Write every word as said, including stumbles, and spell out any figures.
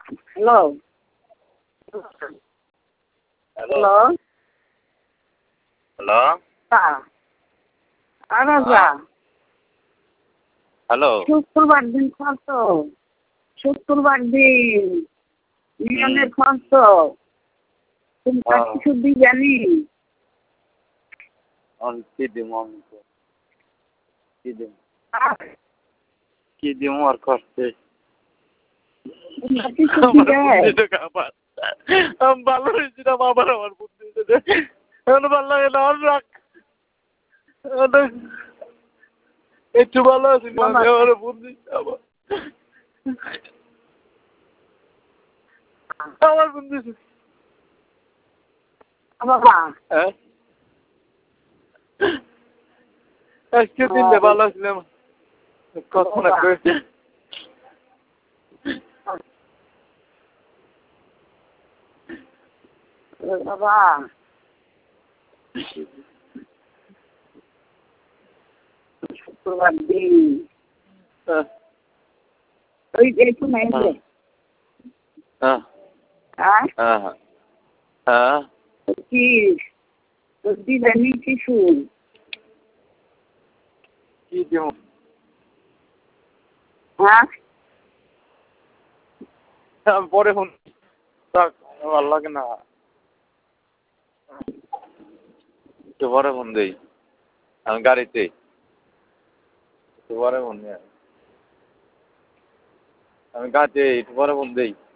hello hello hello hello আরে যা hello শুক্রবার দিন কত শুক্রবার দিন মিলনের কত তুমি কাছে শুদ্ধি জানি কি দিব আমি তো কি দিব কি দিব আর করতে আমি ভালো হয়েছি না আবার আমার বুদ্ধি এখন ভালো লাগে না আর রাখ একটু ভালো আছি আমার বুদ্ধি আবার আমার বুদ্ধি বাবা হ্যাঁ আজকে দিনটা ভালো ছিলাম কথা না কয়েছে বাবা শুক্রবার দিন ওই একটু মেয়ে হ্যাঁ হ্যাঁ হ্যাঁ হ্যাঁ কি সত্যি জানি কিছু কি দিব হ্যাঁ আমি পরে ফোন থাক ভালো লাগে না একটু পরে ফোন দিই আমি গাড়িতে একটু পরে ফোন দিই আমি গাড়িতে একটু পরে ফোন দিই